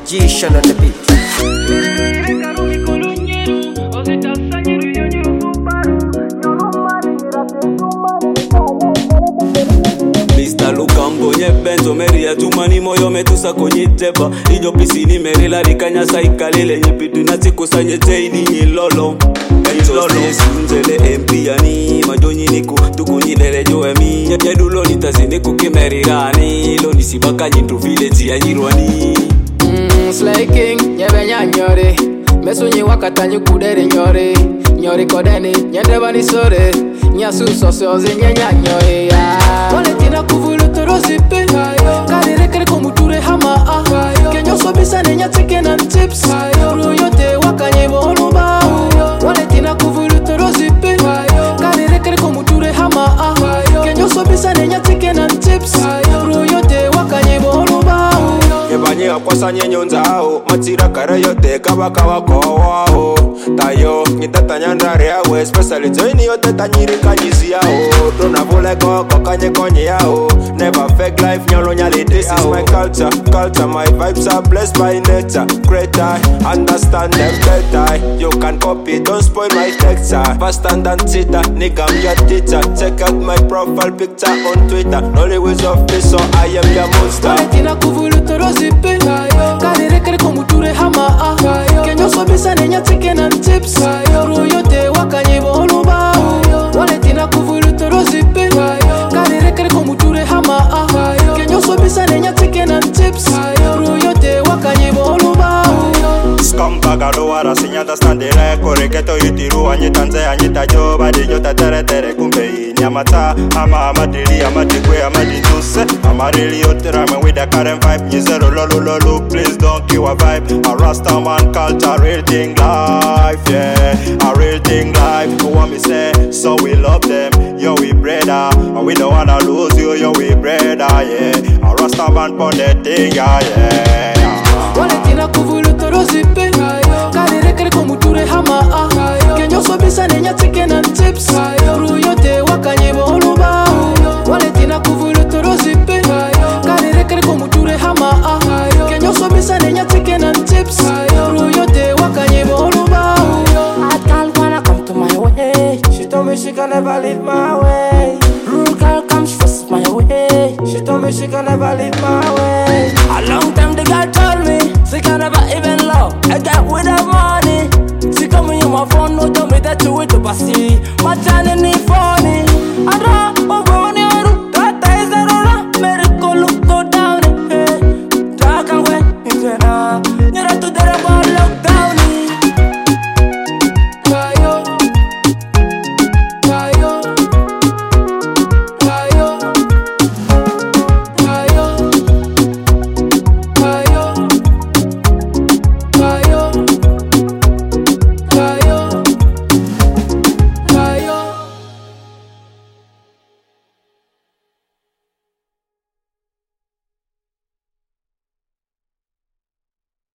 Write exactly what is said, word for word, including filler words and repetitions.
magician on the beat. Mister Lukambo nye benzo meri ya tumani moyo metusa konyiteba Ijo pisini meri la rikanya saikalele nye pitu nati kusanye teidi nye lolo Lolo Sunzele M P yani majonyi niku tukunyilele joemi Yedulo nitazine kukimeri rani Lo nisibaka nyindu village ya nyirwani Mmm, Slay King, nyebe nyanyore Mesu nye wakata nyukudere nyore Nyore kodeni, nyendeba nisore Nyasu sosozi nye nyanyoe Wale tina kuvulu toro zipe Kari rekere komuture hama Kenyo sobisa ne nyatike na tips Uru yote wakanye boluba Wale tina kuvulu toro zipe Kari rekere komuture hama Kenyo sobisa ne nyatike na tips Uru yote wakanye boluba Yebanye akwasa nyenyonza hao Matira kare yote kabaka wako wao Tayo, nitata nyandari yawe Especially joini yote tanyiri kanyizi yao Dona vule koko kanye konye yao Never fake life nyolo nyali this is my culture Culture, my vibes are blessed by nature Great I, understand them better You can copy, don't spoil my texture Faster than cheetah, nigga I'm your teacher Check out my profile picture on Twitter Only ways of this so I am your monster Waletina kuvulu toro zipe Kari rekere komuture hama Kenyo sobisa ne nyatike na tips Uru yote wakanye boluba Waletina kuvulu toro zipe Kari rekere komuture hama Kenyo sobisa ne nyatike na tips Uru yote wakanye boluba Scumbag do wara sinya understand the record Reketo yutiru anyitanze anyita joba Di nyota tere tere kumbe inyamata Ama amadili amadikwe amadinduse Amarili yotira me with the current vibe Nyizero lolo lolo please don't kill a vibe A Rasta man culture real thing life yeah A real thing life Who want me say so we love them Yo we brother And we don't wanna lose you yo we brother yeah A Rasta man pon that thing yeah yeah Waletina kuvulu toro zipe Kari rekere komuture hama Kenyo sobisa ne nyatike na tips Uru yote wakanye boluba Waletina kuvulu toro zipe Kari rekere komuture hama Kenyo sobisa ne nyatike na tips Uru yote wakanye boluba A girl wanna come to my way She told me she can never leave my way Rude girl comes first my way She told me she can never leave my way A long time the girl told me she can never even love a guy with her money. She come in my phone, no tell me that you with the passy. My channel is funny. I don't